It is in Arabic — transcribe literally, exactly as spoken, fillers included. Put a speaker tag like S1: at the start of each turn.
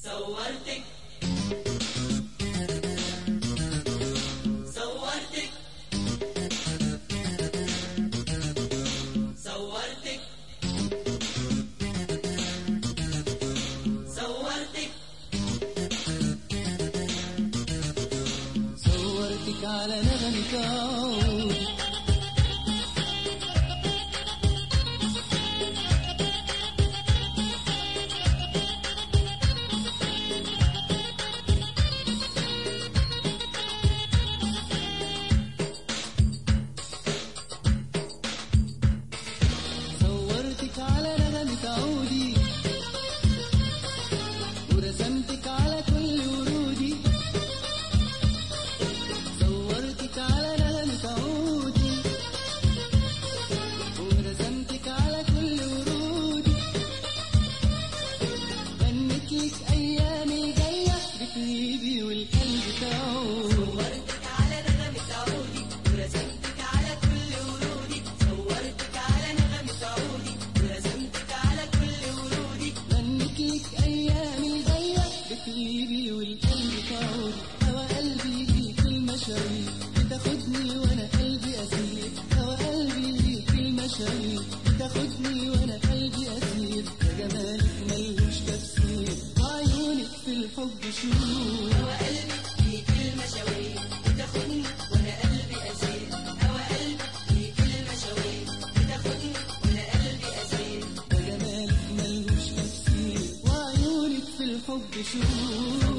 S1: صورتك صورتك صورتك صورتك
S2: صورتك على نغمة عود صورتك على نغمة عودي ورسمتك على كل ورودي صورتك على نغمة عودي ورسمتك على كل ورودي غنيتلك أيامي جاية بتغيبي والقلب تعود
S1: صورتك على نغمة عودي ورسمتك على كل ورودي صورتك على نغمة عودي ورسمتك على كل ورودي
S2: غنيتلك أيامي جاية بتغيبي والقلب تعود هوا قلبي ليك المشاوير بتاخدني وأنا قلبي أسير هوا قلبي ليك المشاوير بتاخدني وأنا قلبي أسير يا جمالك ملهوش تفسير وعيونك في الحب شهور
S1: هوا قلبي ليك المشاوير بتاخدني وانا قلبي اسير هوا قلبي ليك المشاوير بتاخدني وانا قلبي اسير
S2: يا جمالك ملهوش تفسير وعيونك في الحب شهور